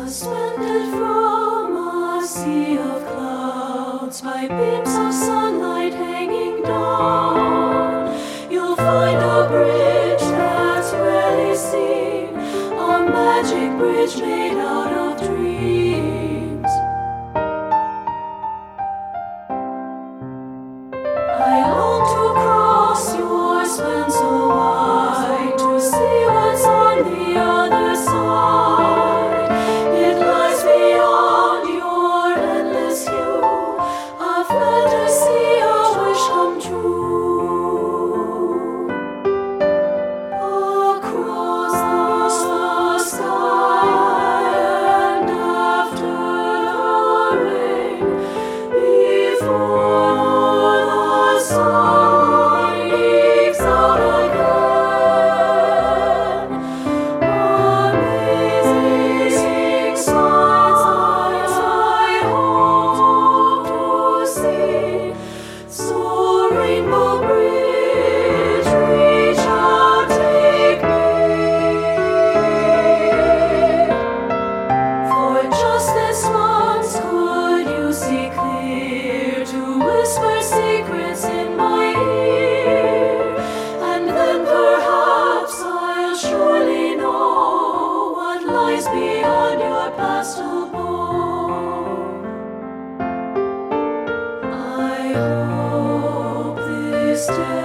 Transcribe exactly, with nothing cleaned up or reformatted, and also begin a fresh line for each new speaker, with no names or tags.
Suspended from a sea of clouds by beams of sunlight hanging down, you'll find a bridge that's rarely seen, a magic bridge made out of dreams. I long to cross your span so wide to see what's on the other side. It lies beyond your endless view, a fantasy, a wish come true. Across the sky and after the rain, before the sun leaves out again, amazing sights I hope to see. So Rainbow Bridge, reach out, take me. For just this once could you see clear to whisper secrets in my ear, and then perhaps I'll surely know what lies beyond your pastel bow. I hope this day